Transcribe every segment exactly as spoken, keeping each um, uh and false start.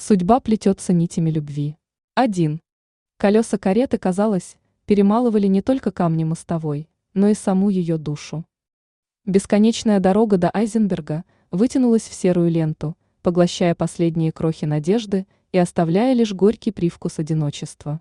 Судьба плетется нитями любви. Один. Колеса кареты, казалось, перемалывали не только камни мостовой, но и саму ее душу. Бесконечная дорога до Айзенберга вытянулась в серую ленту, поглощая последние крохи надежды и оставляя лишь горький привкус одиночества.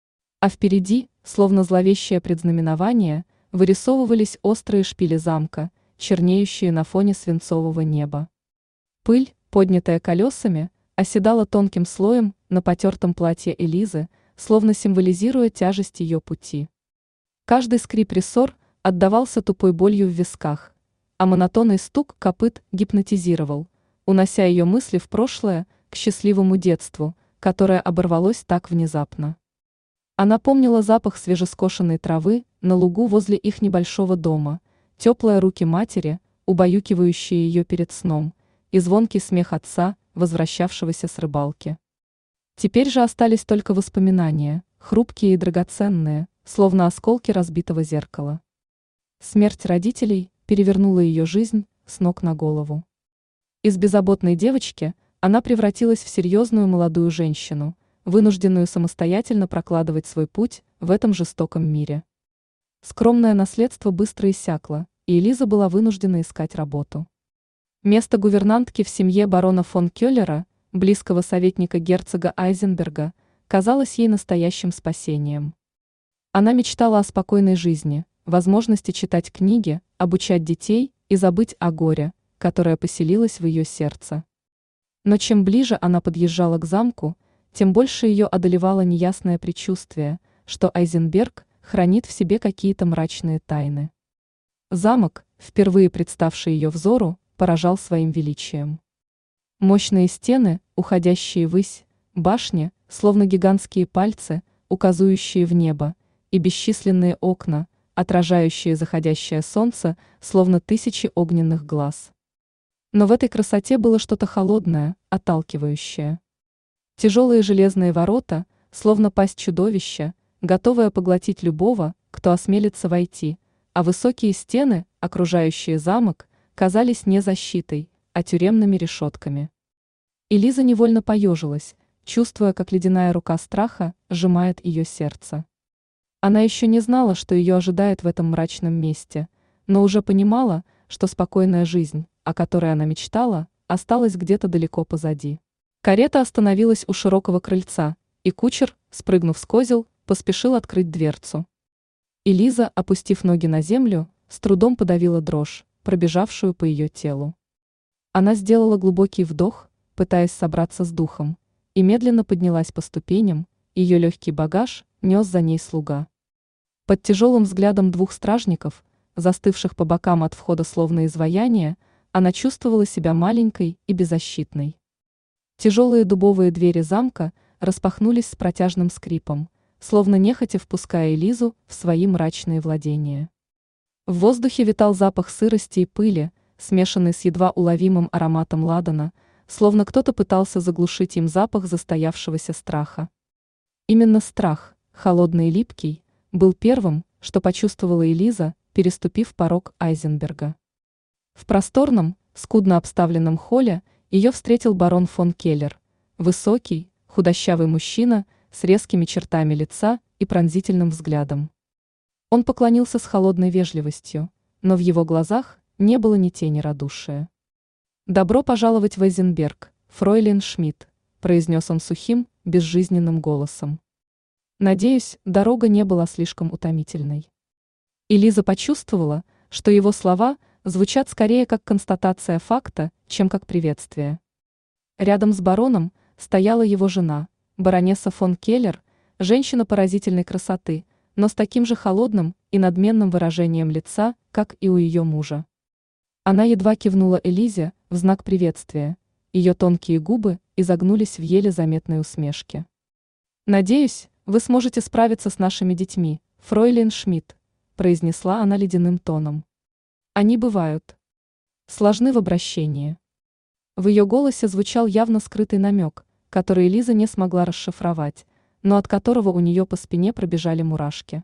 А впереди, словно зловещее предзнаменование, вырисовывались острые шпили замка, чернеющие на фоне свинцового неба. Пыль, поднятая колесами, оседала тонким слоем на потертом платье Элизы, словно символизируя тяжесть ее пути. Каждый скрип рессор отдавался тупой болью в висках, а монотонный стук копыт гипнотизировал, унося ее мысли в прошлое, к счастливому детству, которое оборвалось так внезапно. Она помнила запах свежескошенной травы на лугу возле их небольшого дома, теплые руки матери, убаюкивающие ее перед сном, и звонкий смех отца, возвращавшегося с рыбалки. Теперь же остались только воспоминания, хрупкие и драгоценные, словно осколки разбитого зеркала. Смерть родителей перевернула ее жизнь с ног на голову. Из беззаботной девочки она превратилась в серьезную молодую женщину, вынужденную самостоятельно прокладывать свой путь в этом жестоком мире. Скромное наследство быстро иссякло, и Элиза была вынуждена искать работу. Место гувернантки в семье барона фон Келлера, близкого советника герцога Айзенберга, казалось ей настоящим спасением. Она мечтала о спокойной жизни, возможности читать книги, обучать детей и забыть о горе, которое поселилось в ее сердце. Но чем ближе она подъезжала к замку, тем больше ее одолевало неясное предчувствие, что Айзенберг хранит в себе какие-то мрачные тайны. Замок, впервые представший ее взору, поражал своим величием. Мощные стены, уходящие ввысь, башни, словно гигантские пальцы, указывающие в небо, и бесчисленные окна, отражающие заходящее солнце, словно тысячи огненных глаз. Но в этой красоте было что-то холодное, отталкивающее. Тяжелые железные ворота, словно пасть чудовища, готовая поглотить любого, кто осмелится войти, а высокие стены, окружающие замок, казались не защитой, а тюремными решетками. Элиза невольно поежилась, чувствуя, как ледяная рука страха сжимает ее сердце. Она еще не знала, что ее ожидает в этом мрачном месте, но уже понимала, что спокойная жизнь, о которой она мечтала, осталась где-то далеко позади. Карета остановилась у широкого крыльца, и кучер, спрыгнув с козел, поспешил открыть дверцу. Элиза, опустив ноги на землю, с трудом подавила дрожь, пробежавшую по ее телу. Она сделала глубокий вдох, пытаясь собраться с духом, и медленно поднялась по ступеням, ее легкий багаж нес за ней слуга. Под тяжелым взглядом двух стражников, застывших по бокам от входа словно изваяние, она чувствовала себя маленькой и беззащитной. Тяжелые дубовые двери замка распахнулись с протяжным скрипом, словно нехотя впуская Элизу в свои мрачные владения. В воздухе витал запах сырости и пыли, смешанный с едва уловимым ароматом ладана, словно кто-то пытался заглушить им запах застоявшегося страха. Именно страх, холодный и липкий, был первым, что почувствовала Элиза, переступив порог Айзенберга. В просторном, скудно обставленном холле ее встретил барон фон Келлер, высокий, худощавый мужчина с резкими чертами лица и пронзительным взглядом. Он поклонился с холодной вежливостью, но в его глазах не было ни тени радушия. «Добро пожаловать в Айзенберг, фройлен Шмидт», произнес он сухим, безжизненным голосом. Надеюсь, дорога не была слишком утомительной. Элиза почувствовала, что его слова звучат скорее как констатация факта, чем как приветствие. Рядом с бароном стояла его жена, баронесса фон Келлер, женщина поразительной красоты, но с таким же холодным и надменным выражением лица, как и у ее мужа. Она едва кивнула Элизе в знак приветствия, ее тонкие губы изогнулись в еле заметной усмешке. «Надеюсь, вы сможете справиться с нашими детьми, фройлен Шмидт», произнесла она ледяным тоном. «Они бывают сложны в обращении». В ее голосе звучал явно скрытый намек, который Элиза не смогла расшифровать, но от которого у нее по спине пробежали мурашки.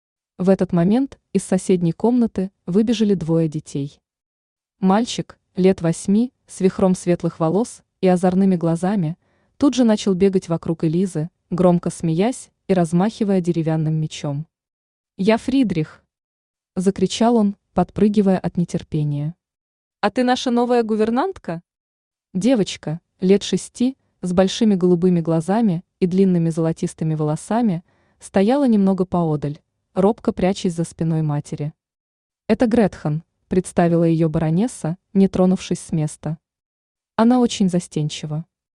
В этот момент из соседней комнаты выбежали двое детей. Мальчик, лет восьми, с вихром светлых волос и озорными глазами, тут же начал бегать вокруг Элизы, громко смеясь и размахивая деревянным мечом. «Я Фридрих!» – закричал он, подпрыгивая от нетерпения. «А ты наша новая гувернантка?» Девочка, лет шести, с большими голубыми глазами и длинными золотистыми волосами, стояла немного поодаль, робко прячась за спиной матери. «Это Гретхен», – представила ее баронесса, не тронувшись с места. «Она очень застенчива».